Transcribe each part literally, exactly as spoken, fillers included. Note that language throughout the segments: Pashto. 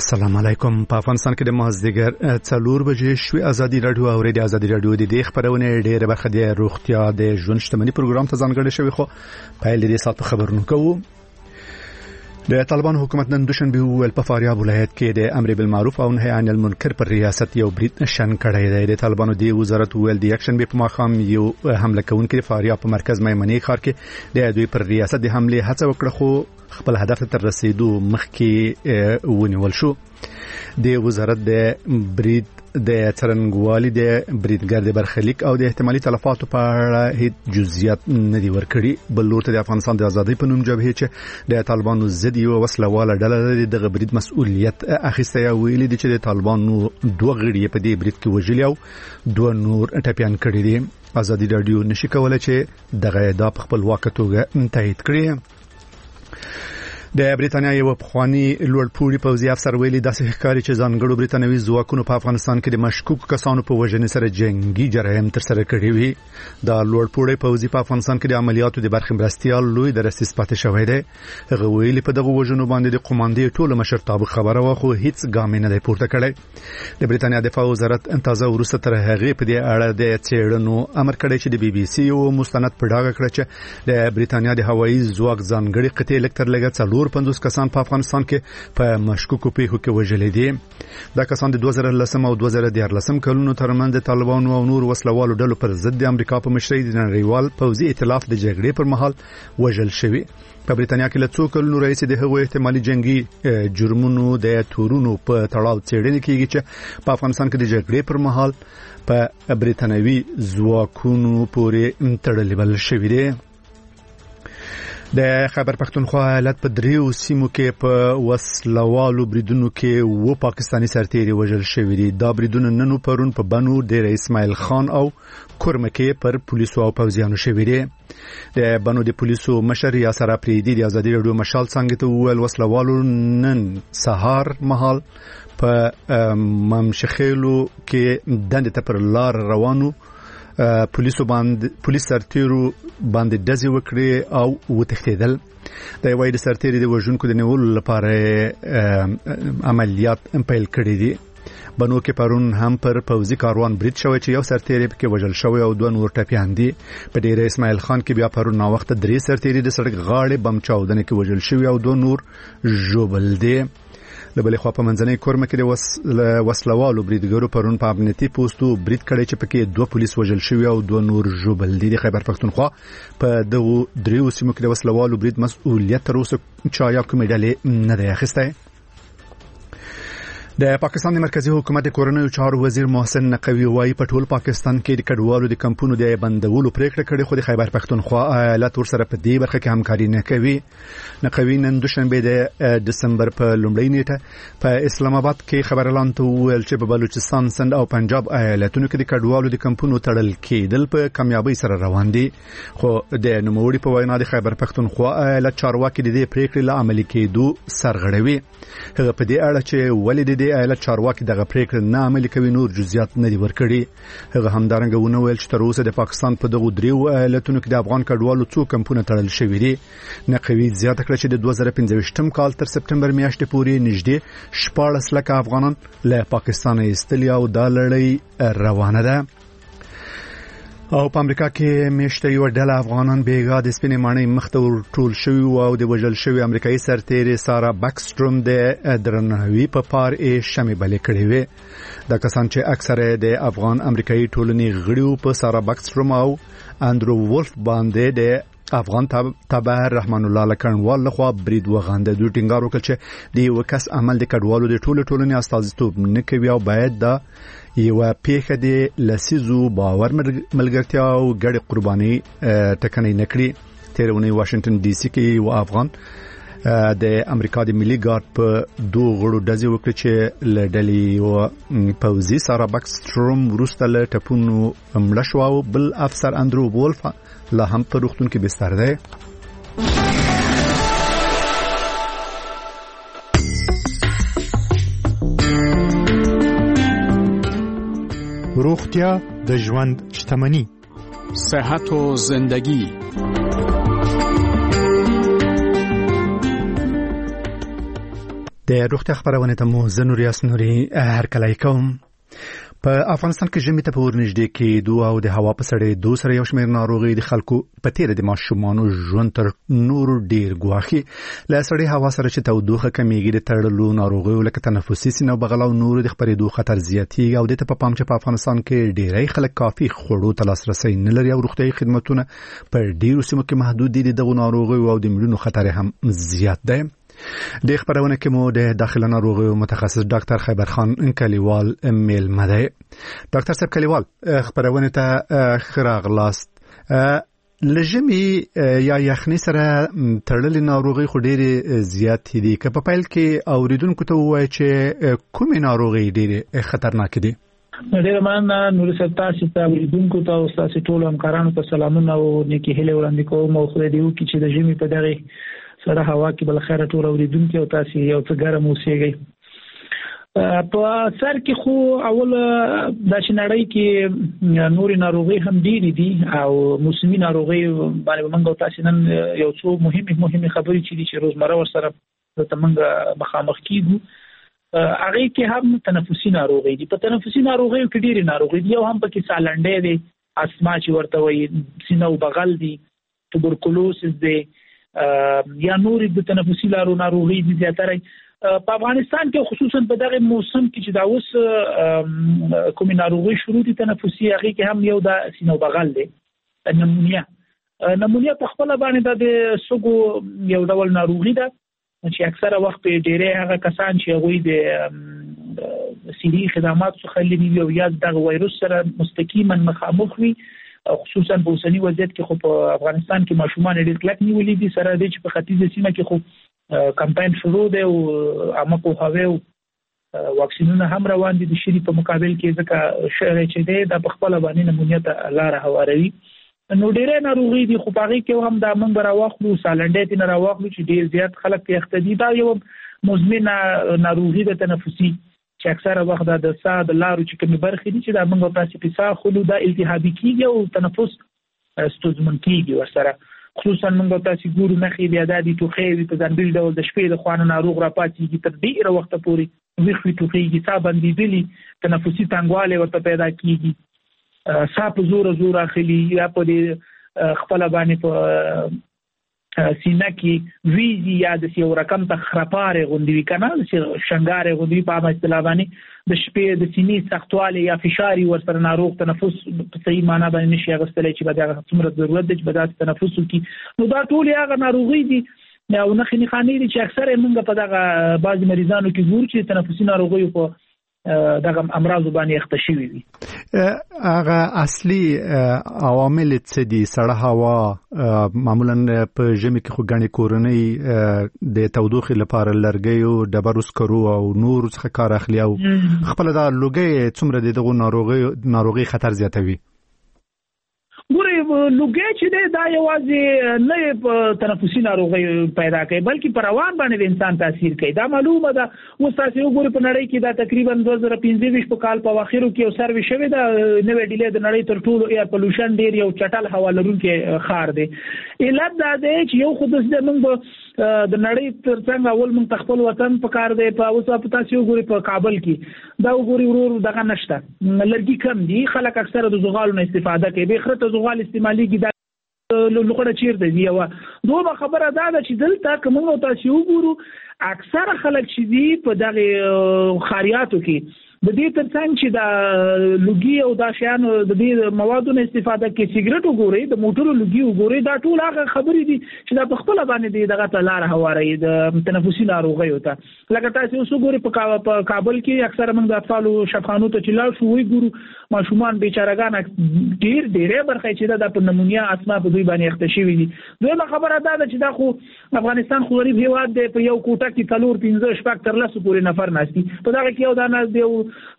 السلام علیکم. په افغانستان کې د مازدیګر څلور بجې شوې ازادي رادیو او ریډیو ازادي رادیو د دې خبرونه ډېره برخه د روغتیا د ژوند شتمنۍ پروګرام ته ځانګړې شوی، خو په دې سات خبرونه کوو. د طالبان حکومت نن دوشنبه ویل په فاریاب ولایت کې د امر بالمعروف او نهي عن المنکر پر ریاست یو برید شن کړی دی. د طالبانو دی وزارت ویل د یکشن به په ماخام یو حمله کوونکي فاریاب په مرکز میمنې ښار کې د دوی پر ریاست د حمله هڅه وکړه، خو خپل هدف ته رسیدو مخکې ونیول شو. د وزارت د برید د څرنګوالي د بریدګر د برخلیک او د احتمالي تلفاتو په اړه هیڅ جزئیات نه دي ورکړي. بل لور ته د افغانستان د ازادۍ په نوم جبهه چې د طالبانو ضد یو وسلواله ډله د برید مسؤلیت اخیسته یا ویلي دي چې د طالبانو دوه غړي په دې برید کې وژلي او دوه نور ټپيان کړي دي. ازادي رادیو نشي کولای چې دغه ادعا په خپل واقع توګه تایید کړي. د بریټانیا یو پخوانی لوړپوړي پوځي افسر ویلي داسې ښکاري چې ځانګړو بریټانوي ځواکونو په افغانستان کې د مشکوک کسانو په وژنې سره جنگي جرایم ترسره کړي وي. د لوړپوړي پوځي په افغانستان کې د عملیاتو د برخې مرستیال لوی درسیس پاتې شوی دی. هغه ویلي په دغه وژنو باندې د قوماندې ټوله مشرتابه خبره و، خو هیڅ ګام نه دی پورته کړی. د بریټانیا دفاع وزارت انتازه ورسته تر هغه په دې اړه د څېړنو امر کړی چې د بي بي سي او مستند په ډاګه کړ چې د بریټانیا د هوایي ځواک ځانګړي قطعې لکتر لګا څلور پنځوس کسان په افغانستان کې په مشکوکو پیښو کې وژل دي. دا کسان د دوه زره لسم او دوه زره دیارلسم کلونو ترمنځ د طالبانو او نور وسلوالو ډلو پر ضد د امریکا په مشرۍ د نړیوال پوځي ائتلاف د جګړې پر مهال وژل شوي. په بریټانیا کې له څو کلونو راهیسې د هغوی احتمالي جنگي جرمونو د تورونو په تړاو څېړنې کیږي چې په افغانستان کې د جګړې پر مهال په بریټانوي ځواکونو پورې تړلې بل شوي دي. د خیبر پښتونخوا ایالت په دریو سیمو کې په وسلوالو بریدونو کې و پاکستانی سرتیري وژل شوي دي. دا بریدونه نن پرون په بنو ډیر اسماعیل خان او کورمکه پر پولیسو او پوځیانو شوي دي. د بنو د پولیسو مشر یاسر اپریدي د ازادي رادیو مشال څنګه ته ویل وسلوالو نن سهار مهال په ممشخیلو کې دند ته پر لار روانو پولیسو باندې پولیس سرتیرو باندې دزي وکړي او وتښتیدل. د وایي د سرتیري د وژونکو د نیولو لپاره عملیات پیل کړي دي. بنو کې پرون هم پر پوځي کاروان برید شوی چې یو سرتیري پکې وژل شوی او دوه نور ټپيان دي. په ډیر اسماعیل خان کې بیا پرون نا وخت درې سرتیري د سړک غاړې بم چاودنه کې وژل شوی او دوه نور ژوبل دي. د بلې خوا په منځنۍ کورمه کې د وسلوالو بریدګرو پرون په امنیتي پوسټو برید کړی چې پکې دوه پولیس وژل شوي او دوه نور ژوبل دي. د خیبر پښتونخوا په دغو دریو سیمو کې د وسلوالو برید مسؤلیت تر اوسه چا یا کومې ډلې نه دی اخیستی. د پاکستان د مرکزی حکومت کورنیو چارو وزیر محسن نقوی وايي په ټول پاکستان کې د کډوالو د کمپونو د بندولو پریکړه کړې، خو د خیبر پښتونخوا ایالت ورسره په دې برخه کې همکاري نه کوي. نقوی نن دوشنبه د دسمبر په لومړۍ نیټه په اسلام آباد کې خبرلاند ته ویل چې په بلوچستان، سند او پنجاب ایالتونو کې د کډوالو د کمپونو تړل کېدل په کامیابی سره روان دي، خو د نوموړي په وینا د خیبر پښتونخوا ایالت چارواکي د دې پریکړې له عملي کېدو سرغړوي. هغه په دې اړه چې ولې د ایالت چارواکي دغه پریکړه نه عملي کوي نور جزئیات نه دي ورکړي. هغه همدارنګه ونه ویل چې تر اوسه د پاکستان په دغه دریو ایالتونو کې د افغان کډوالو څو کمپونه تړل شوي دي. نقوی زیاته کړه چې د دوه زره پنځه کال تر سپتمبر میاشتې پورې نږدې شپاړس لکه افغانان له پاکستان ایستلي او دا لړۍ روانه ده. او په امریکا کې میشته یو ډله افغانان بیګا د سپینې ماڼۍ مخته ورټول شوي او د وژل شوي امریکایي سرتیري سارا بکستروم د درناوي په پار یې شمې بلې کړې وې. دا کسان چې اکثره د افغان امریکایي ټولنې غړي په سارا بکستروم او اندرو وولف باندې د افغان تبع رحمان الله لکړنوال لخوا برید وغانده. دوی ټینګار وکړ چې د یو کس عمل د کډوالو د ټولو ټولنې استازیتوب نه کوي او باید دا یو پیښه د لسیزو باور ملګرتیا او ګډ قرباني ټکنۍ نکړي. تیرونی واشنگټن ډي سي کې یو افغان د امریکا د ملي ګارد په دوه غړو دزي وکړي چې لډلې او پوزي سارا بکستروم وروسته له ټپونو مړ شو او بل افسر اندرو وولف لا هم په روغتون کې بستر دی. روغتیا د ژوند شتمنی، صحت و زندگی. د روغتیا خبرونه ته مو زنوریاس نوري هرکلای کوم. په افغانستان کې ژمي ته په ورنږدې کې دوه او د هوا په سړې دوه سره یو شمېر ناروغي د خلکو په تیر د ماشومانو ژوند تر نور ډیر ګواخي. له سړې هوا سره چې تودوخه کمیږي د تړلو ناروغیو لکه تنفسي سینه بغل او نور د خپرېدو خطر زیاتېږي او د ته په پام چې په افغانستان کې ډیری خلک کافي خوړو ته لاسرسي نه لري او روغتیايي خدماتونه په ډیرو سیمو کې محدود دي. دغه ناروغیو او د مړینو خطر هم زیات دی. د خبرونه کې مو د داخله ناروغیو متخصص ډاکټر خیبر خان کلیوال میل مده. ډاکټر صاحب کلیوال خبرونه ته خراغلاست. لژمي یا یخني سره تړلې ناروغي خو ډېرې زیات دي. که په پیل کې اوریدونکو ته وایي چې کومې ناروغي ډېرې خطرناک دي؟ ډېر مننه نور ستاسو ته اوریدونکو ته او تاسو ټول همکارانو ته سلامونه او نیکی هیله وړاندې کوم. او خدای دې وکړي چې د ژمي په دغه سره هوا کې بل خیره ټول اوریدونکو او تاسو یو څه ګرم اوسئ. په سر کې خو اول د شنړۍ کې نوري ناروغي هم ډېرې دي او موسمي ناروغي باندې موږ تاسو نن یو څو مهمه مهمه خبرې چې دي چې روزمره ورسره د موږ مخامخ کیږو. هغه کې هم تنفسي ناروغي دي. په تنفسي ناروغي کې ډېرې ناروغي دي او هم پکې سالنډې دي، اسما چې ورته وایي، سینه او بغل دي، توبرکلوسس دي یا نور د تنفسي لارو ناروغي دي. زیاتره په افغانستان کې خصوصا په دغه موسم کې چې دا اوس کومې ناروغي شروع دي تنفسي، هغه کې هم یو د سینه او بغل دي، نمونیا. نمونیا په خپل باندې د سګو یو ډول ناروغي ده چې اکثره وخت ډېری هغه کسان چې هغوی د صحي خدمات څخه لري او یا دغه وایروس سره مستقیما مخامخ وي، خصوصا په اوسنی وضعیت کې خو په افغانستان کې ماشومان ډېر کلک نیولې دي. سره د چې په ختیځه سیمه کې خو کمپاین شروع دی او عامه پوهاوی او واکسینونه هم روان دي د شری په مقابل کې، ځکه شهر چې دی د خپل باندې نمونیا ته لار هواروي. نو ډېر ناروغي دي خو باغې کې هم د من براواخلو سالنډې ته راواخلو چې ډېر زیات خلک ته اختدي. دا یو مزمن ناروغي د تنفسي چې اکثره وخت د ساه د لارو چې کومې برخې دي چې دا موږ تاسو په ساه خلو دا التهابي کیږي او تنفس ستونزمن کیږي ورسره. خصوصا موږ تاسو ګورو مخې بیا د ټوخې په ځانګړي ډول د شپې د خوانه ناروغ را پاتېږي تر ډېره وخت پورې ویښوي ټوخېږي، ساه بندېدلي، تنفسي تنګوالی ورته پیدا کیږي، ساه په زور زور اخلي یا په دې خپل باندې په سینه کې ویزي یا د یو رقم ته خرپاره غوندوي کنه شنګاره غوندوي په عامه اصطلاح باندې د شپې د سینې سختوالی یا فشار ورسره ناروغ تنفس په صحیح معنا باندې نشي اغوستلی چې به دا څومره ضرورت دی چې به دا تنفس وکړي. نو دا ټول هغه ناروغي دي او نښې نښانې دي چې اکثره موږ په دغه بعضې مریضانو کې ګورو چې تنفسي ناروغیو په دغه امراض باندې اخته شوي وي. هغه اصلي عوامل څه دي؟ سړه هوا معمولا په ژمي کې خو ګڼې کورنۍ د تودوخې لپاره لرګیو، ډبرو سکرو او نور څخه کار اخلي او خپله دا لوګی څومره د دغو ناروغي خطر زیاتوي؟ ګورئ لوګی چې دی دا یوازې نه په تنفسي ناروغۍ پیدا کوي بلکې په روان باندې د انسان تاثیر کوي. دا معلومه ده. اوس تاسو وګورئ په نړۍ کې دا تقریبا دوه زره پنځه ویشت په کال په اواخرو کې یو سروې شوې ده. نوې ډیلې د نړۍ تر ټولو ایر پولوشن ډېر یو چټل هوا لرونکی ښار دی. علت دا دی چې یو خو د موږ د نړۍ تر څنګ اول موږ خپل وطن په کار دی. په اوس په تاسو وګورئ په کابل کې دا وګورئ ورور دغه نشته، لرګي کم دي، خلک اکثره د زغالو نه استفاده کوي، به خرته زغال استعماليږي. دا لوخړه چیرته دی. یو دوه خبره دا ده چې دلته کوم تاسو وګورو اکثره خلک چې دي په دغه خاریاتو کې د دې ترڅنګ چې دا لوګي او دا شیان د دې موادو نه استفاده کوي، سیګریټ وګورئ، د موټرو لوګي وګورئ، دا ټول هغه خبرې دي چې دا په خپل باندې دغه لار هواروي د تنفسي ناروغیو ته. لکه تاسو وګورئ په کابل کې اکثره موږ د اطفالو شفاخانو ته چې لاړ شو وګورو ماشومان بیچارهګان ډېر ډېرې برخې چې دا په نمونیا اسما په دوی باندې اخته شوي دي. دویمه خبره دا ده چې دا خو افغانستان خو غریب هېواد دی، په یو کوټه کې څلور پنځه شپږ تر لسو پورې نفر ناست دي. په دغه کې یو دا ناست دی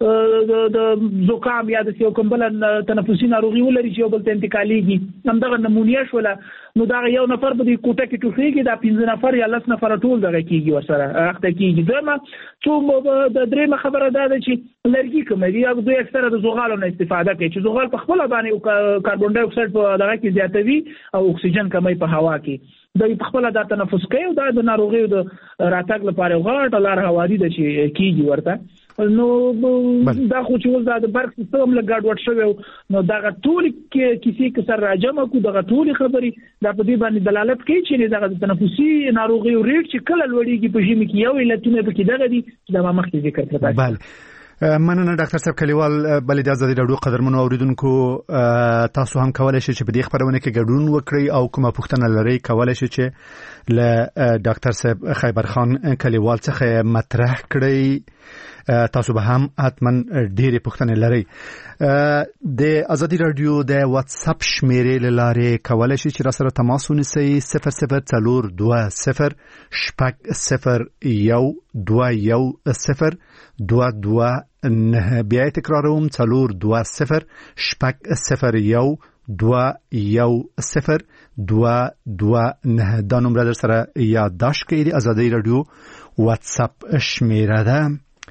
د زکام یا د یو کوم بل تنفسي ناروغي ولري چې یو بل ته انتقالېږي، همدغه نمونیا شوله. نو دا یو نفر په دې کوټه کې ټوخېږي، دا پنځه نفر یا لس نفر ټول دغه کېږي ورسره اخته کېږي. دویمه څو د درېیمه خبره دا ده چې لرګي کموي او دوی اکثره د زغالو نه استفاده کوي چې زغال په خپله باندې کاربن ډای اکساید په دغه کې زیاتوي او اکسیجن کموي په هوا کې. د خپل د تنفس کوي او د ناروغي د راتګ لپاره غاټه لار هواري د شي کیږي ورته نو دا خو چې ول د برق سیستم له ګډ وډ شوی نو دا ټول کیسې کسر راجمه کو دا ټول خبري دا په دې باندې دلالت کوي چې د تنفسي ناروغي ریټ چې کله لوړیږي په ژمي کې یو علتونه پکې دغه دي چې دا ما مخکې ذکر کړل. بله مننه ډاکټر صاحب کلیوال بلې د آزادي راډیو قدرمنو اوریدونکو تاسو هم کولای شئ چې په دې خبرونه کې ګډون وکړئ او کومه پوښتنه لرئ کولای شئ چې له ډاکټر صاحب خیبر خان کلیوال څخه مطرح کړئ تاسو به هم حتما ډېرې پوښتنې لرئ د آزادي راډیو د واتس اپ شمیرې لارې کولای شئ چې را سره تماس ونیسئ صفر صفر څلور دوه صفر شپږ صفر یو دوه یو صفر دوه دوه نه بیا تکراروم څلور دوه صفر شپږ صفر یو دوه یو صفر دوه دوه نه دا نمبر در سره یادداشت کړئ. آزادي راډیو واتس اپ شمیره ده.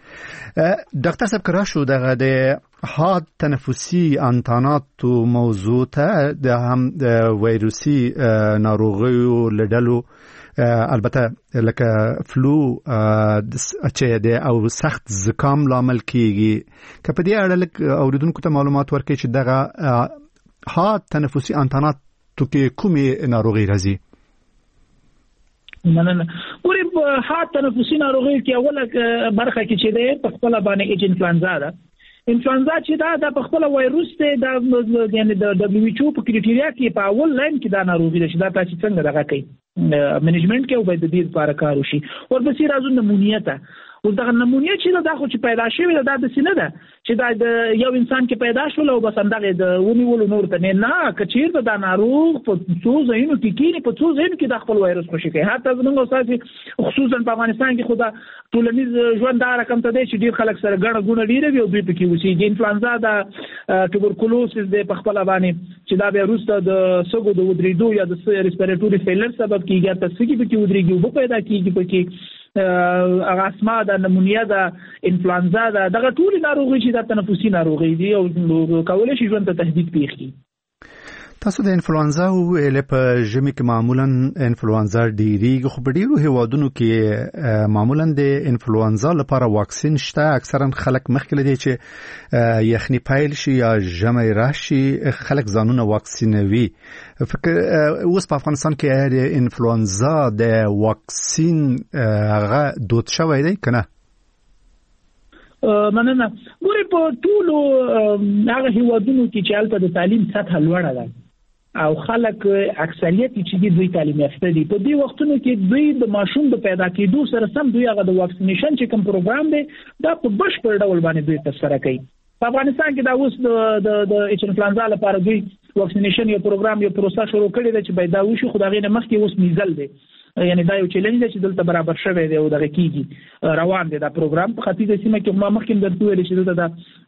ډاکټر صاحب کرا شو دغه د حاد تنفسي انتانات موضوع ته د هم د وایروسي ناروغیو لډلو البته لکه فلو چې د او سخت زکام لامل کیږي که په دې اړه لکه اوریدونکو ته معلومات ورکړي چې دغه حاد تنفسي انتانات کې کومې ناروغي راځي؟ نه نه نه ورې په حاد تنفسي ناروغي کې اوله برخه کې چې ده په خپل باندې ایج انفلوئنزا ده. انفلوئنزا چې دا د خپل وایروس ته د یعنی د دبليو ایچ او په کرایټیریا کې په اول لاین کې دا ناروغي ده چې دا تاسو څنګه دغه کوي منیجمنت کې او باید د دې لپاره کار وشي. ورپسې راځو نمونیا ته. او دا نمونیا چې دا خو چې پیدا شوی دا د سینه ده چې دا د یو انسان کې پیدا شول او بس اندغه د ونیول نور ته نه نه کچیر ته دا ناروغ په څو ځایونو کې کېږي په څو ځایونو کې د خپل وایروس خوشي کوي. حتی زموږ استاد خصوصا په افغانستان کې خدا ټولنیز ژوند دا رقم ته دی چې ډیر خلک سره ګڼه ګونه ډیره وي او دوی پکې اوسېږي. انفلوئنزا دا توبرکلوسس د په خپل باندې چې دا بیا وروسته د سږو د ودرېدو یا د ریسپیریټوري فیلر سبب کېږي تاسو کې پکې ودرېږي او پیدا کېږي پکې اغه اسما د نمونیا د انفلوئنزا د دغه ټول ناروغي چې د تنفسي ناروغي دي او کولای شي ژوند ته تهدید پیښي. تاسو د انفلوئنزا ویل په ژمي کې معمولا انفلوئنزا ډیریږي خو په ډیرو هیوادونو کې معمولا د انفلوئنزا لپاره واکسین شته. اکثرا خلک مخکې لدی چې یخني پایل شي یا ژمي راشي خلک ځانونه واکسینوي. فکر اوس په افغانستان کې د انفلوئنزا د واکسین هغه دود شوی دی کنه؟ مننه. ګوري په ټولو هغه هیوادونو کې چې البته د تعلیم سطح لوړه ده او خلک اکثریت چې دوی تعلیم یافته دي په دې وختونو کې دوی د ماشوم د پیدا کېدو سره سم دوی هغه د واکسینیشن چې کوم پروګرام دی دا په بشپړ ډول باندې دوی ترسره کوي. په افغانستان کې دا اوس د د ایچ انفلوئنزا لپاره دوی واکسینیشن یو پروګرام یو پروسه شروع کړی دی چې باید دا وشي. خو دا غي نه مخکې اوس میزل دی یعنی دا یو چیلنج دی چې دلته برابر شوی دی او دغه کیږي روان دی دا پروګرام په ختیځه سیمه کې ما مخکې درته ویل چې دلته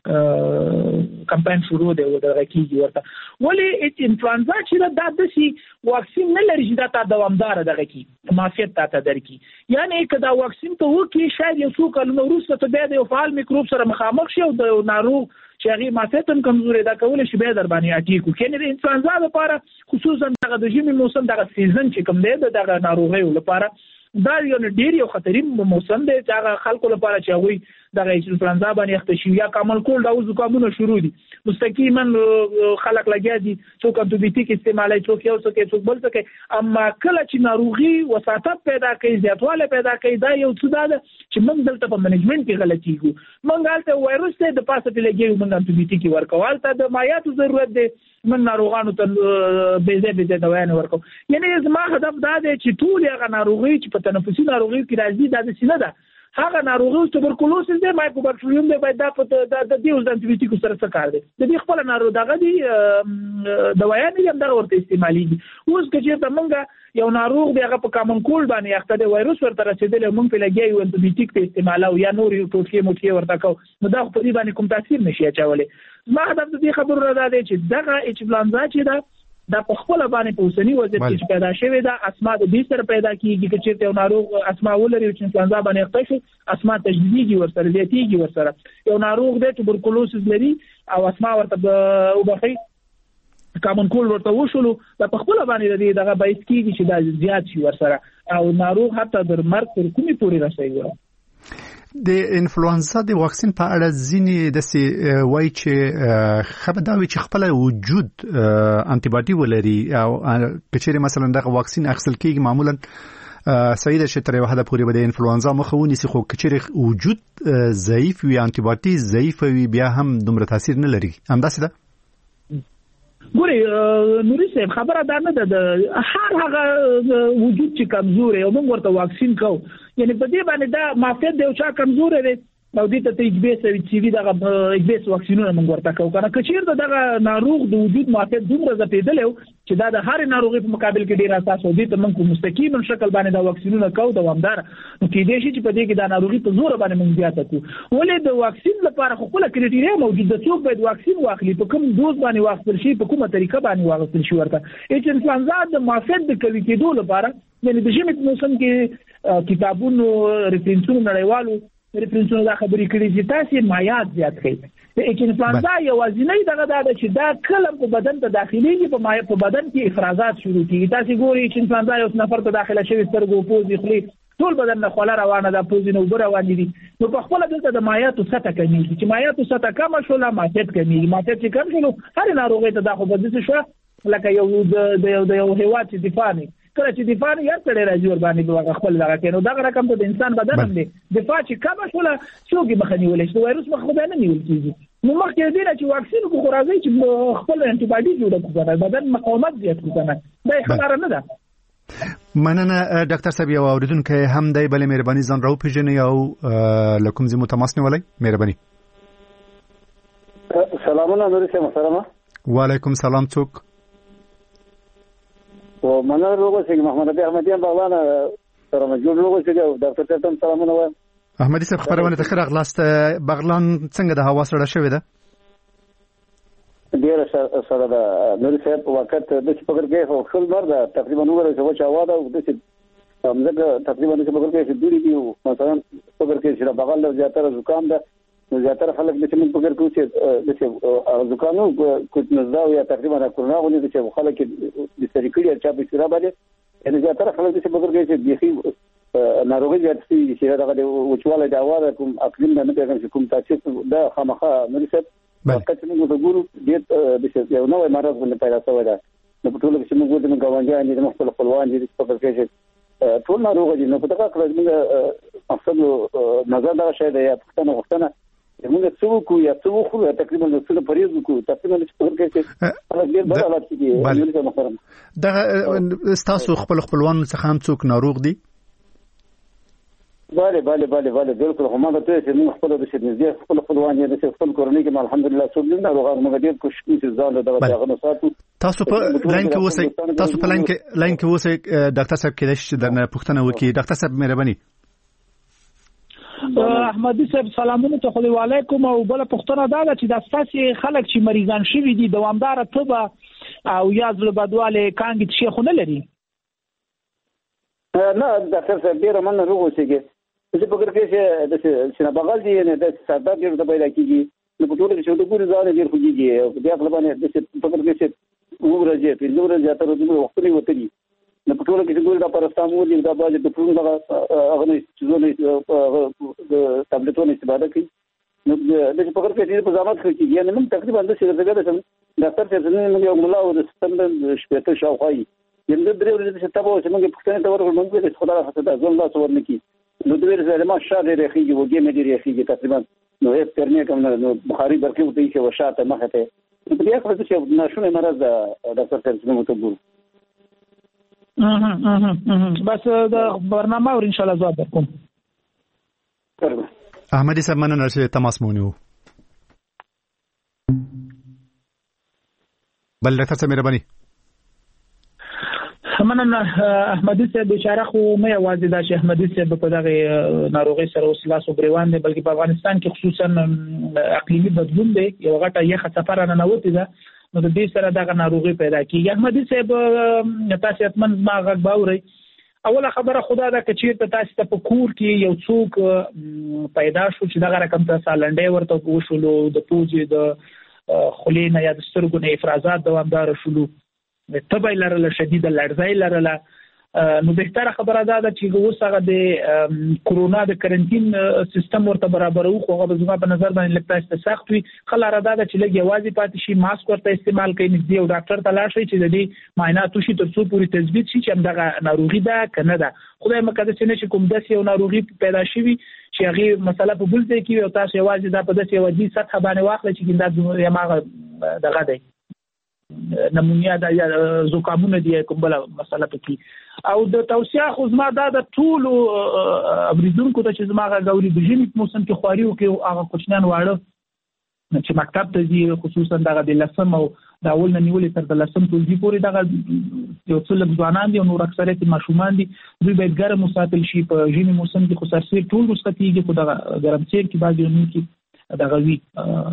دا کمپاین شروع دی او دغه کیږي ورته. ولې ایچ انفلوئنزا چې دا د شي واکسین نه لري چې دا تا دوامدار دغه کی معافیت تا ته درکې یعنی کدا واکسین ته وکی شاید یو څو کلونو وروسته ته بیا د یو فعال میکروب سره مخامخ شي او د ناروغ چې هغه معافیت هم کمزوري دا کول شي به در باندې اټیکو کینې د انفلوئنزا لپاره خصوصا دغه د ژمي موسم دغه سیزن چې کوم دی دغه ناروغي لپاره دا یو ډیر یو خطرین موسم دی چې هغه خلکو لپاره چې هغه دغه انفلوئنزا باندې اخته شي یا کامل کول دا زکامونه شروع دي مستقیما خلک لګیا دي څوک انټيبیوټیک استعمالي څوک یو څوک څوک بل څوک اما کله چې ناروغي وساتت پیدا کوي زیاتواله پیدا کوي دا یو څه ده چې موږ دلته په منیجمنت کې غلطي کوو. موږ هلته وایروس ته د پاسه په لګیو موږ انټيبیوټیک ورکوال ته د مایاتو ضرورت دی من ناروغانو ته بیزه بیزه دوايان ورکو. یعنی زما هدف دا دی چې ټول هغه ناروغي چې په تنفسي ناروغي کې راځي دا د سینه ده هغه ناروغي توبرکلوسس دی مایکوبیکټریوم دی باید دا په د دې اوس د انټيبیوټیک سره څه کار دی د دې خپل ناروغ دغه دی دوايان هم دا ورته استعمالي اوس چې ته مونږه یو ناروغ دی هغه په کامن کول باندې اخته دی وایروس ورته رسیدل مونږ په لګي یو انټيبیوټیک په استعمالو یا نور یو ټوټکي موټي ورته کو نو دا په دې باندې کوم تاثیر نشي اچولای. ما هدف دې خبرو را ده چې دغه انفلوئنزا چې دا دا په خپل باندې په اوسنی وضعیت کې پیدا شوی دا اسما د دې سره پیدا کیږي چې یو ناروغ اسما ولري چې انفلوئنزا باندې اخته شي اسما تجدیدي ورسره زیاتیږي ورسره یو ناروغ د توبرکلوسس لري او اسما ورته وبخي کامن کول ورته وشولو د خپل باندې دغه بایس کیږي چې دا زیات شي ورسره او ناروغ حتی در مرګ تر کومي پورې رسېږي. د انفلوئنزا د واکسین په اړه ځینې د سي وای چې خبر دا وی چې خپل وجود انټي باډي ولري او کچېره مثلا دغه واکسین اخیستل کیږي معمولا صحیح ده چې تر یو حد پورې به د انفلوئنزا مخاوني سي خو کچېره وجود ضعیف وي انټي باډي ضعیف وي بیا هم دومره تاثیر نه لري همداسې ده. ګوري نوري صاحب خبره دا نه ده هر هغه وجود چې کمزور او موږ ورته واکسین کوو یعنی په دې باندې دا معافیت دی او چا کمزور دی نو دې ته ایچ بی اس او سی وی دغه ایچ بی اس واکسینونه موږ ورته کوو کنه کچیر دغه ناروغ د وجود معافیت دومره زپیدل چې دا د هر ناروغي په مقابل کې ډیر اساس او دې ته موږ مستقیم شکل باندې دا واکسینونه کوو دوامدار نو کې دې شي چې په دې کې دا ناروغي په زور باندې موږ زیاته کوو ولې د واکسین لپاره خو خپل کریټیریا موجود ده څوک باید واکسین واخلي په کوم دوز باندې واخلي شي په کومه طریقه باندې واخلي شي ورته چې انفلوئنزا د معافیت د کوي کېدو لپاره یعنی د ژمي موسم کې کتابونو ریفرنسونو نړیوالو ریفرنسونو دا خبرې کړي چې تاسو مایات زیات کړئ د انفلوئنزا یوازینی دغه دا چې دا کلم په بدن ته داخليږي په مایع په بدن کې افرازات شروع کیږي تاسو ګورئ چې انفلوئنزا یو نفر ته داخله شوی سترګو پوزې خلی ټول بدن نه خوله روانه ده پوزې نو بره روان دي نو په خپل دلته د مایعاتو سطح کمیږي چې مایعاتو سطح کم شول معافیت کمیږي معافیت چې کم شول هر ناروغي ته دا خو بدل شو لکه یو د یو هیواد چې دفاع نه کله چې دفاع نه یې کړی راځي ور باندې خپل لغه کینو دا رقم ته د انسان بدن هم دی دفاع چې کم شول څوک مخنی ولې چې وایروس مخ خدای نه نیول کیږي نو مخکې دې نه چې واکسین کو راځي چې خپل انټي باډي جوړ کړي بدن مقاومت زیات کړي دا خبره نه ده. مننه ډاکټر صاحب یو اوریدونکو هم دی بل مهرباني ځان راو پیژنې او لکم زمو تماس نیولای مهرباني. سلامونه نوري سه محترمه. وعلیکم سلام څوک و مننه روغه سي محمد ابي احمديان بغلان سره مجبور روغه سي ډاکټر صاحب تم سلامونه وایم. احمدي صاحب خبرونه ته خیر اغلاست بغلان څنګه د هوا سره شوې ده؟ ډیر سره د نوري صاحب وخت د فکر کې خو خپل مرده تقریبا وګورئ چې وچا واده او د همزه تقریبا د فکر کې چې دوی دی مثلا فکر کې چې بغل زیاتره زکام ده زیاتره خلک د چې فکر کوي چې د زکامو کوم نزاو یا تقریبا کرونا غونې چې خلک د سریکړي چا په سره باندې ان زیاتره خلک د فکر کې چې بيخي ناروغي زیات شي چې دا وچواله دا واده کوم اقلیم نه پیغام کوم تاسو دا خامخا نوري صاحب وخت چې موږ وګورو د یو نوې مرض باندې پیدا شوی ده نو په ټول کې موږ ګورو چې ګاونډیان دي مختلف خپلوان دي په فکر کې چې ټول ناروغ دي نو په دغه کله موږ مقصد نظر دا شی دی یا پښتنه وختنه موږ څو کو یا څو خو تقریبا د څو پریز کو تقریبا چې په فکر کې چې ډېر بل حالت دي نو محترم دا تاسو خپل خپلوان څخه هم څوک ناروغ دي؟ bale bale bale bale بالکل هم دا ته چې موږ خپل د شنځي خپل خپلوان یې د خپل کورنۍ کې الحمدلله څو بلنده روغ موږ ډېر کوشش کوو چې ځان له دغه غنو ساتو. تاسو په لاین کې اوسئ تاسو په لاین کې لاین کې اوسئ ډاکټر صاحب کې د درنه پوښتنه وکړي. ډاکټر صاحب مهرباني. احمدي صاحب سلامونه ته علیکم او بل پښتنه دا چې د اساسي خلک چې مریضان شوي دي دوامدار طب او یا زړه بدواله کانګ چې خو نه لري نه ډاکټر صاحب ډیر من روغ اوسېږي چې په فکر کې چې چې نه بغل دي نه د ساده ډیر د پیدا کیږي نو په ټول کې چې د ګوري ځان ډیر خوږي او بیا په باندې د په فکر کې چې وګورځي په نور زیاتره د وخت نه وته دي نو په ټول کې چې ګوري دا پرستامو دي دا باندې د ټول دغه هغه نه چې د ټابلیټونو استفاده کوي نو د په فکر کې چې په ځامات کې یعنی موږ تقریبا د څه زګر سم ډاکټر چې نن یو ملا او د ستند شپته شاوخی یم د درې ورځې چې تاسو چې موږ پښتنه ته ورغلو موږ د خدای حسد ځون الله څور نکی نو د ویره زما شاده رخیږي وګې مې دی رخیږي تقریبا نو هیڅ ترنه کوم نو بخاری برکې وته چې وشاته مخه ته په دې اخر چې ناشونه مرز د ډاکټر صاحب څخه مو ګورو اها اها بس د برنامه ور ان شاء الله جواب درکوم. احمدي صاحب مننه چې تماس مونږ بل ډاکټر صاحب مهرباني. مننه احمدي صاحب اشاره خو مې आवाज دا چې احمدي صاحب په دغه ناروغي سره اوس لاسو بریوان دی بلکې په افغانستان کې خصوصا اقلیمي بدلون دی یو غټه یخه سفر نه نوتی ده نو د دې سره دغه ناروغي پیدا کیږي. احمدي صاحب تاسو اتمن ما غږ باوري اوله خبره خدا دا چې ته تاسو ته په کور کې یو څوک پیدا شو چې دغه رقم ته سالنډي ورته وشولو د پوجي د خلینه یا د سترګو نه افرازات دوامدار شلو تبه لرله شدید لړزای لرله نو بهتره خبره ده چې اوس هغه د کورونا د کرنټین سیستم ورته برابرو خو هغه زما په نظر باندې لکه سخت وي خلاره ده چې لګي یوازې پاتې شي ماسک ورته استعمال کوي نږدې او ډاکټر ته لاړ شي چې د دې معاینات وشي تر څو پوری تثبیت شي چې همدغه ناروغي ده کنه ده خدای مکه چې نه کوم داسې یو ناروغي پیدا شي چې هغه مسله په بل ځای کې او تاسو یوازې دا په داسې یو ځای سطح باندې واخلئ چې دا یماغه دغه دی نمونیا د زکامونه دی کوم بل مسله پکې او د توصیه خو زما دا د ټول اوریدونکو ته چې زما غوړي د ژمي موسم کې خواري او کې هغه کوچنان واړه چې مکتب ته ځي خصوصا دغه د لسم او د اول نه نیولې تر د لسم ټولګي پورې دغه یو څل ځوانان دي او نور اکثریت ماشومان دي دوی باید ګرم وساتل شي په ژمي موسم کې خو سرسي ټول وساتيږي خو دغه ګرم سیر کې بعضي نو کې دغه وی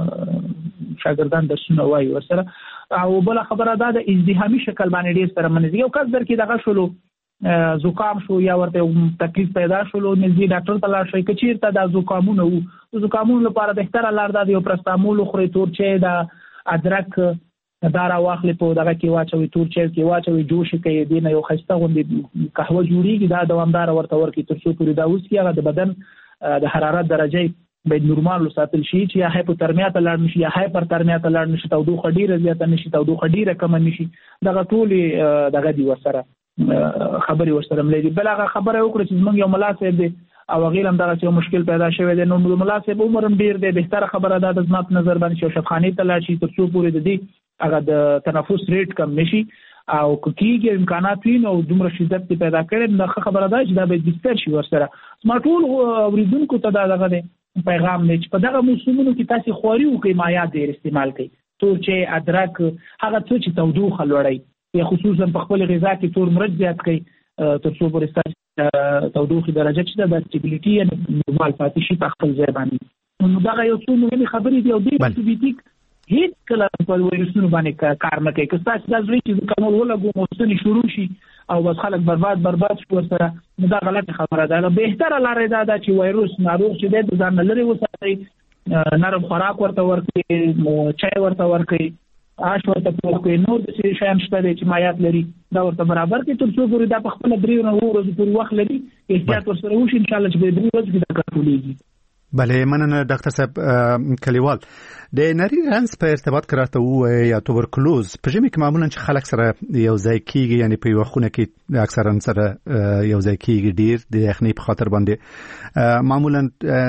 شاګردان درسونه وایي ورسره او بل خبره ده د ازدحامي شکل باندې ډیر سره منځي یو کس در کې دغه شلو زکام شو یا ورته تکلیف پیدا شولو نږدې ډاکټر ته لاړ شئ که چیرته دا زکامونه وو زکامونو لپاره بهتره لار ده یو پرستامول خورئ تور چای دا ادرک دا راواخلئ په دغه کې واچوئ تور چای کې واچوئ جوش کوي دې نه یو ښایسته غوندې قهوه جوړېږي دا دوامداره ورته ورکړئ تر څو پورې دا وڅکي هغه د بدن د حرارت درجه باید نورمال وساتل شي چې یا هایپوترمیا ته لاړ نشي یا هایپرترمیا ته لاړ نشي تودوخه ډیره زیاته نشي تودوخه ډیره کم نشي دغه ټولې دغه دی ورسره خبري ورسره ملي بل هغه خبره وکړه چې موږ یو ملاسب دي او غیر هم دغه یو مشکل پیدا شوی دی نو ملاسب عمرم ډیر دی بهتره خبره ده د زما په نظر باندې چې شفخانه ته لاړ شي تر څو پورې د دې هغه د تنفس ریټ کم نشي او کیږي امکانات وي نو دومره شدت پیدا کړي نو خبره ده چې دا به بستر شي ورسره ما ټول اوریدونکو ته دا دغه دی پیغام نه چې په دغه موسمونو کې تاسو خوري او کې مایات ډیر استعمال کړئ تور چای ادرک هغه څه چې تودوخه لوړي یا خصوصا په خپل غذا کې تور مرچ زیات کړئ تر څو پورې ستاسو تودوخه درجه چې د سټیبلیټي یا نورمال پاتې شي په خپل ځای باندې نو دغه یو څو مهمه خبرې دی او د انټيبیوټیک هیڅ کله په وایرسونو باندې کار نه کوي که تاسو دا ځوي چې کوم ولګو موسنی شروع شي او بس خلک برباد برباد شو سره نو دا غلطه خبره ده بهتره لاره ده چې وایروس ناروغ چې د ځان لري وساتي نرم خوراک ورته ورکړي چای ورته ورکړي آش ورته ورکړي نور د شي شان شته چې مایات لري دا ورته برابر کړي تر څو پورې دا په خپل درې ورځې پورې وخت لري احتیاط ورسره وشي ان شاء الله چې به درې ورځې دا کنټرولېږي بله مننه ډاکټر صاحب کلیوال د نری رنس په ارتباط کراته وو یا توبرکلوز په ژمي کې معمولا چې خلک سره یو ځای کیږي یعنی په یو خونه کې اکثرا سره یو ځای کیږي ډیر د یخنۍ په خاطر باندې معمولا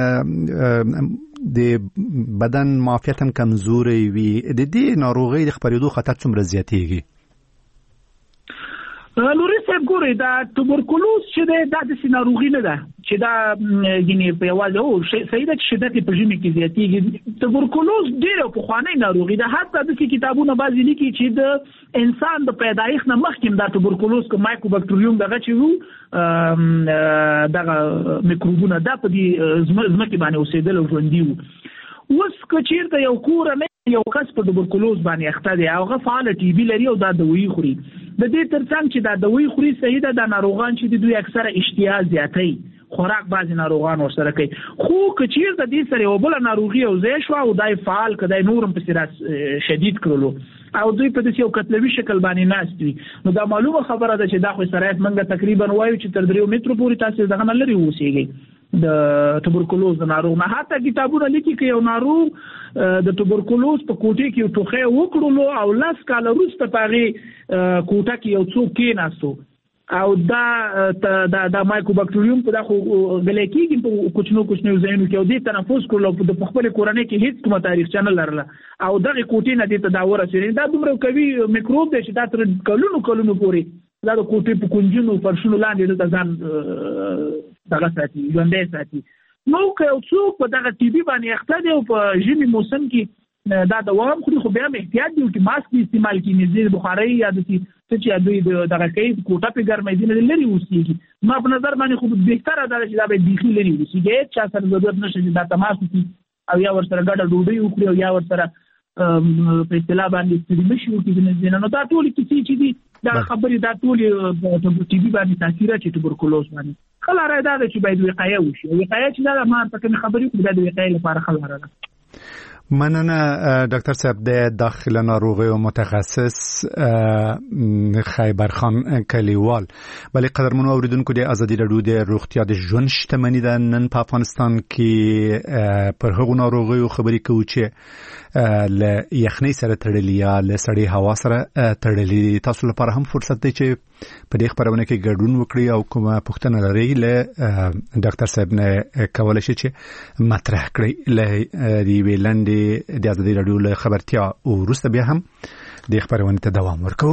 د بدن معافیت هم کمزوري وي د دې ناروغي د خپرېدو خطر څومره زیاتېږي نوري صاحب ګوري دا توبرکلوز چې دا د سيناروغي نه ده چې دا یعنی په یوازې او صحیح ده چې شدت په ژمي کې زیاتېږي توبرکلوز ډېر په خواني ناروغي ده حتی د کتابونو بعضي لیکي چې د انسان د پیدایښت نه مخکې دا توبرکلوز کوم مایکروبکټریوم دغه چې وو دغه میکروبونه دا په دې زمکه باندې اوسېدل او ژوندۍ وو اوس کچیرته یو کور نه یو کس په توبرکلوز باندې اخته دی هغه فعال ټي بي لري او دا دوی خوري د دې ترڅنګ چې دا دوی خوري صحیح ده د ناروغان چې دوی اکثره اشتها زیاتوي خوراک بعضی ناروغان ورسره کوي خو کچیر د دې سره یو بل ناروغي او زې شو او دای فعال کدای نورم په سراس شدید کړلو او دوی په دې یو کتلوي شکل باندې ناشتي نو دا معلومه خبره ده چې دا خو سره منګه تقریبا وایو چې تر دریو مترو پورې تاسو دغه نه لري اوسېږي د توبرکلوز د ناروغ نه حتی کتابونه لیکي چې یو ناروغ د توبرکلوز په کوټه کې ټوخه وکړلو او لاس کال وروسته پاره کوټه کې یو څوک کې ناستو او دا دا د مایکروبکټریوم په دغه غلیکیږي په کوچنو کوچنو ځایونو کې او د تنفس کولو په خپل کورنۍ کې هیڅ کومه تاریخ چنل لرله او دغه کوټې نه د تداور سره دا دومره کوي میکروب دی چې دا تر کلونو کلونو پورې دا د کوټې په کنجونو فرشونو لاندې د ځان دغه ساتي ژوندې ساتي نو که څوک په دغه ټي بي باندې اخته دی او په ژمي موسم کې دا دوام خو خو بیا احتیاط دی چې ماسک استعمال کړي نږدې بخاري یا د چې دوی دغه کوي کوټه په ګرمۍ دي نه لري اوسېږي ما په نظر باندې خو بهتره ده چې دا به بيخي لري اوسېږي چا سره ضرورت نشي چې دا تماس کوي او یا ورسره ګډه ډوډۍ وکړي او یا ورسره په اصطلاح باندې ستړي مشي وکړي نه نو دا ټول کیسې چې دي دا خبرې دا ټول په ټي بي باندې تاثیر اچي توبرکلوز باندې خلاره دا چې باید وقایه وشي وقایه چې دا ما په کوم خبرې کې د وقایې لپاره خلاره ده مننه ډاکټر صاحب د داخله ناروغیو متخصص خیبر خان کلیوال. بلې قدرمنو اوریدونکو د ازادي راډیو د روغتیا د ژوند شتمنۍ د نن په افغانستان کې پر هغو ناروغیو خبرې کوو چې له یخنۍ سره تړلي یا له سړې هوا سره تړلي. تاسو لپاره هم فرصت دی چې په دې خبرونه کې ګډون وکړئ او کومه پوښتنه لرئ له ډاکټر صاحب نه کولای شئ چې مطرح کړئ. له دې ویلندې د ازادي راډیو له خبرتیا او وروسته بیا هم د خبرونې ته دوام ورکوو.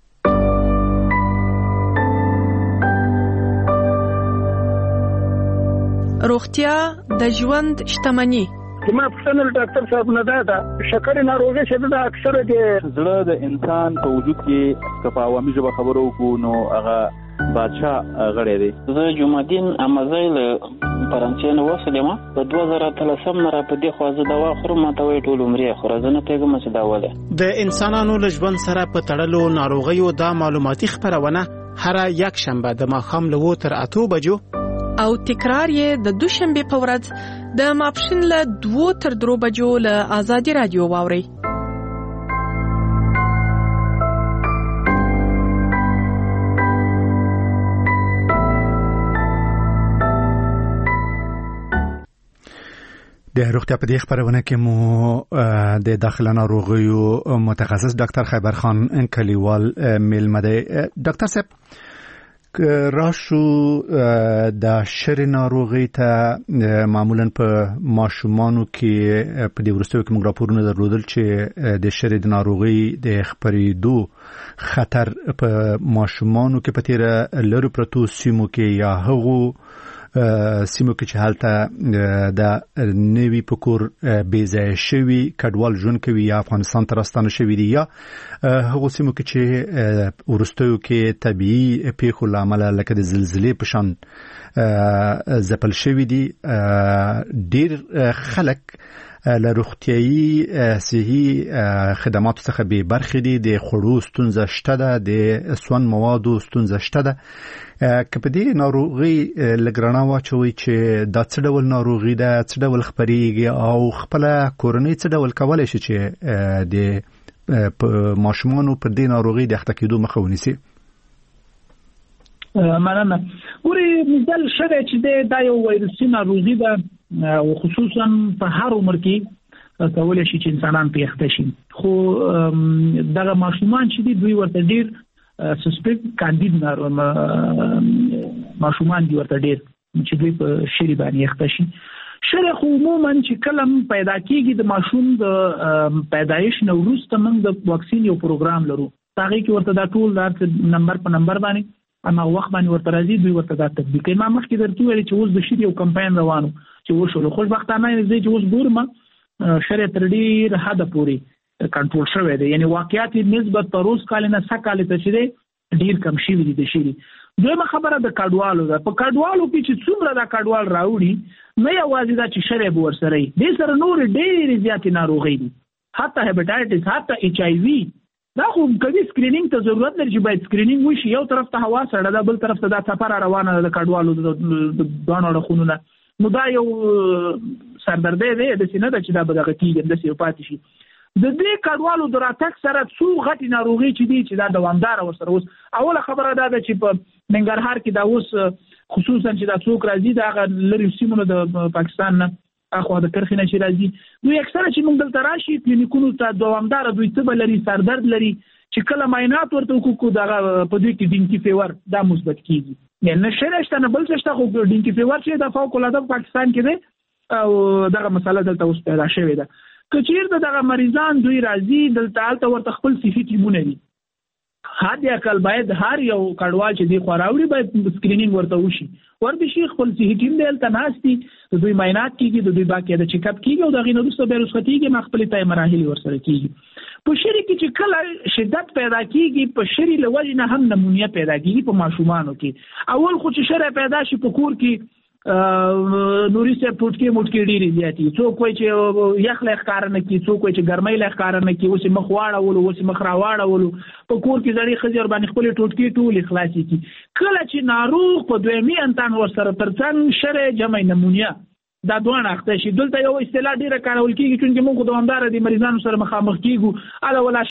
روغتیا د ژوند شتمنۍ. زما پوښتنه ډاکټر صاحب نه ده شکر ناروغي چې د اکثره د زړه د انسان په وجود کې په عوامي ژبه خبرو کو نو هغه بادشاہ غړی دی. زه جمعدین امازای له فرانسې نه وسلم په دوه زره اتلسم نه را په دې خو زه دوا خورم ته وی ټول عمرې خو زه نه پیګم چې دا وله. د انسانانو له ژوند سره په تړلو ناروغیو دا معلوماتي خبرونه هر یک شنبه د ماښام له وو تر اتو بجو او تکرار یې د دوشنبه په ورځ د ماپښین له دوه تر درو بجو له ازادي رادیو واوري. د روغتیا په دې خبرونه کې مو د داخله ناروغیو متخصص ډاکټر خیبر خان کلیوال میلمه دی. ډاکټر صاحب راشو د شری ناروغي ته معمولا په ماشومانو کې په دې ورستیو کې موږ راپورونه درلودل چې د شری د ناروغي د خپرېدو خطر په ماشومانو کې په تیر لرو پرتو سیمو کې یا هغو سیمو کې چې حالته د نوی پکور بیزای شوی کډوال ژوند کوي یا افغانستان ته راستانه شوی دی یا هغو سیمو کې چې ورستیو کې طبيعي پیښو لامل لکه د زلزلې په شان ځپل شوی دي. ډیر خلک له روغتیايي صحي خدماتو څخه به برخې دي. د خوړو ستونزه شته ده، د سون موادو ستونزه شته ده. که په دې ناروغي لګرانه واچوي چې دا څه ډول ناروغي ده، څه ډول خپرېږي او خپل کورنۍ څه ډول کولای شي چې د ماشومانو پر دې ناروغي د اخته کېدو مخه ونیسي. مننه. ګوري مثال شته چې دا یو وایرسي ناروغي ده او خصوصا په هر عمر کې کولای شي چې انسانان په اخته شي. خو دغه ماشومان چې دوی ورته ډیر سسپیکټ کاندید ماشومان دي ورته ډیر چې دوی په شری باندې اخته شي. شری خو عموما چې کلم پیدا کیږي د ماشوم د پیدایش نه وروسته موږ د واکسین یو پروګرام لرو. هغه کې ورته دا ټول د نمبر په نمبر باندې اما وخت باندې ورته راځي دوی ورته دا تطبیق کوي. ما مخکې درته ویل چې اوس د شری یو کمپاین روانو چې وشو. خو وختانه یې چې اوس ګورم شری تر ډیر حد پورې کنټرول شوی دی. یعنی واقعیت نسبت تر اوس کال نه سکاله ته چې ډیر کم شي دي د شری. دویمه خبره د کډوالو ده. په کډوالو کې چې څومره د کډوال راوړي نه یوازې دا چې شری به ورسره وي، د سره نور ډیر زیات ناروغي دي، حتی هپاتایټس، حتی ایچ آی وی. دا خو کوي سکرینینګ ته ضرورت لري چې باید سکرینینګ وشي. یو طرف ته هوا سره ده، بل طرف ته دا سفر روانه ده د کډوالو د دانو خونونه. نو دا یو سردردې دی د سینې د چې دا بدغه کیږي د سی پاتې شي. د دې کډوالو د راتګ سره څو غټي ناروغي چې دي چې دا دوامدار وسره. اوس اوله خبره دا ده چې په ننګرهار کې دا اوس خصوصا چې دا څوک راځي دا لری سیمونو د پاکستان نه اخو د کرخینه چې راځي دوی اکثره چې موږ دلته راشي کلینیکونو ته دوامدار دوی څه لري، سردرد لري چې کله معاینات ورته وکړو دا په دوی کې ډینګي فیور دا مثبت کیږي. نه شرشته نه بل څه خو ډینګي فیور چې د فوق العاده پاکستان کې دی او دغه مسله دلته اوس پیدا شوې ده. کچیر دغه مریضان دوی راځي دلته الته ورته خپل صحي ټیمونه دي. هادي عقل باید هر یو کډوال چې دی خوراوړي باید سکرینینګ ورته وشي. ورته شي خپل صحي ټیم دلته ناشتي دوی معاینات کیږي، دوی باقي د چیک اپ کیږي او دغه نو څه به رسختيږي مخبلي تای مراحل ورسره کیږي. په شری کې چې کله شدت پیدا کیږي په شری لوجه نه هم نمونیا پیدا کیږي په ماشومانو کې. اول خو چې شری پیدا شي په کور کې نوري سه پټکی مټکی ډیری زیاتی. څوک وای چې یخ لخ کار نه کی، څوک وای چې ګرمۍ لخ کار نه کی، اوس مخ واړه اوس مخ را واړه په کور کې ځړې خزر باندې خپل ټوټکی ټول اخلاصي کی. کله چې ناروغ په دویمي انتان ورسره ترڅنګ شری جمع نمونیا دا دوه اخته شي. دلته یو اصطلاح ډیره کارول کیږي چې موږ دوامدار دي مریضانو سره مخامخ کیږو اله ولا